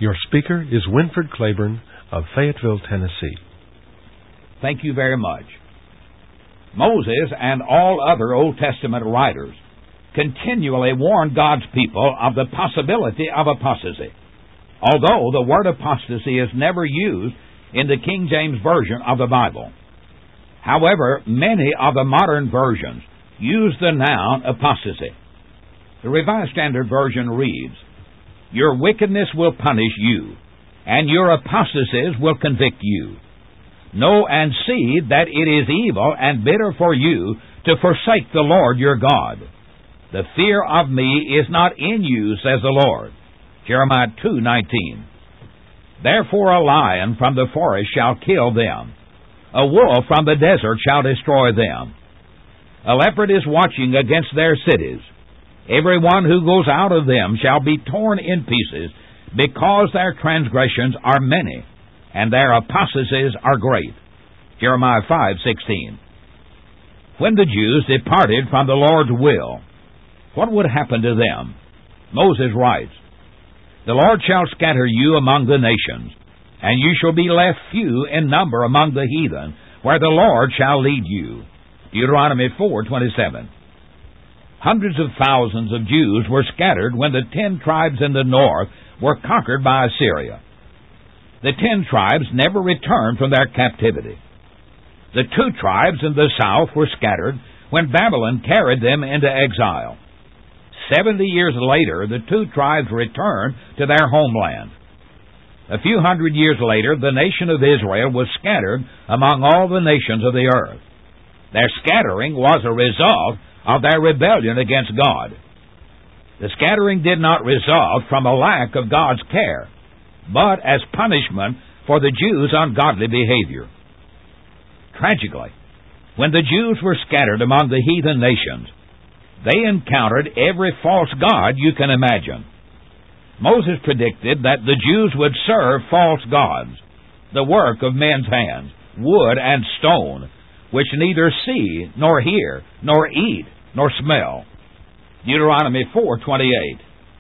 Your speaker is Winford Claiborne of Fayetteville, Tennessee. Thank you very much. Moses and all other Old Testament writers continually warned God's people of the possibility of apostasy, although the word apostasy is never used in the King James Version of the Bible. However, many of the modern versions use the noun apostasy. The Revised Standard Version reads, "Your wickedness will punish you, and your apostasies will convict you. Know and see that it is evil and bitter for you to forsake the Lord your God. The fear of me is not in you, says the Lord." Jeremiah 2:19. "Therefore a lion from the forest shall kill them. A wolf from the desert shall destroy them. A leopard is watching against their cities. Every one who goes out of them shall be torn in pieces, because their transgressions are many, and their apostasies are great." Jeremiah 5:16. When the Jews departed from the Lord's will, what would happen to them? Moses writes, "The Lord shall scatter you among the nations, and you shall be left few in number among the heathen, where the Lord shall lead you." Deuteronomy 4:27. Hundreds of thousands of Jews were scattered when the 10 tribes in the north were conquered by Assyria. The 10 tribes never returned from their captivity. The 2 tribes in the south were scattered when Babylon carried them into exile. 70 years later, the 2 tribes returned to their homeland. A few hundred years later, the nation of Israel was scattered among all the nations of the earth. Their scattering was a result of their rebellion against God. The scattering did not result from a lack of God's care, but as punishment for the Jews' ungodly behavior. Tragically, when the Jews were scattered among the heathen nations, they encountered every false god you can imagine. Moses predicted that the Jews would serve false gods, the work of men's hands, wood and stone, which neither see, nor hear, nor eat, nor smell. Deuteronomy 4:28.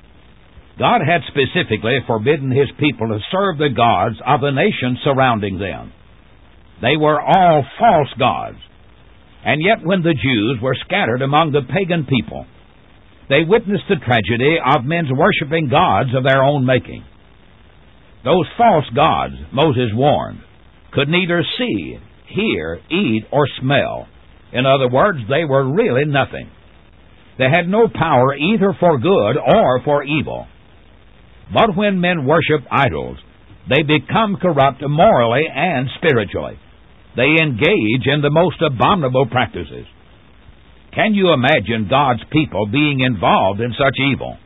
God had specifically forbidden His people to serve the gods of the nations surrounding them. They were all false gods. And yet when the Jews were scattered among the pagan people, they witnessed the tragedy of men's worshiping gods of their own making. Those false gods, Moses warned, could neither see, hear, eat, or smell. In other words, they were really nothing. They had no power either for good or for evil. But when men worship idols, they become corrupt morally and spiritually. They engage in the most abominable practices. Can you imagine God's people being involved in such evil?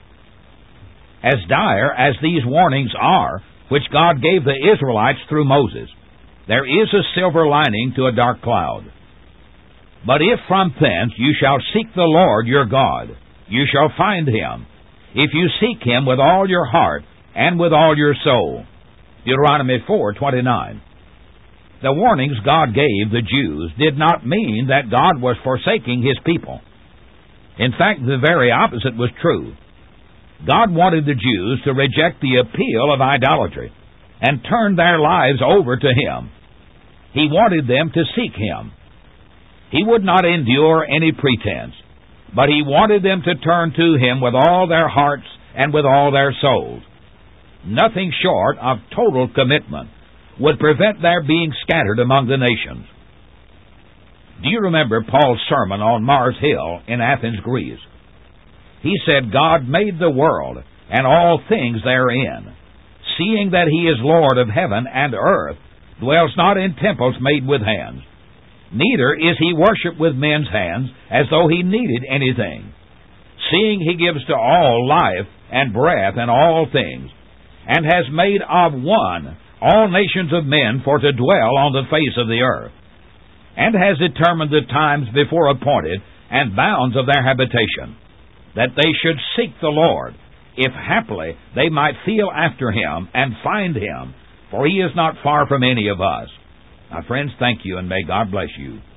As dire as these warnings are, which God gave the Israelites through Moses, there is a silver lining to a dark cloud. "But if from thence you shall seek the Lord your God, you shall find Him, if you seek Him with all your heart and with all your soul." Deuteronomy 4:29. The warnings God gave the Jews did not mean that God was forsaking His people. In fact, the very opposite was true. God wanted the Jews to reject the appeal of idolatry and turn their lives over to Him. He wanted them to seek Him. He would not endure any pretense, but He wanted them to turn to Him with all their hearts and with all their souls. Nothing short of total commitment would prevent their being scattered among the nations. Do you remember Paul's sermon on Mars Hill in Athens, Greece? He said, "God made the world and all things therein, seeing that He is Lord of heaven and earth, dwells not in temples made with hands. Neither is He worshipped with men's hands, as though He needed anything. Seeing He gives to all life and breath and all things, and has made of one all nations of men for to dwell on the face of the earth, and has determined the times before appointed and bounds of their habitation, that they should seek the Lord, if haply they might feel after Him and find Him, for He is not far from any of us." My friends, thank you, and may God bless you.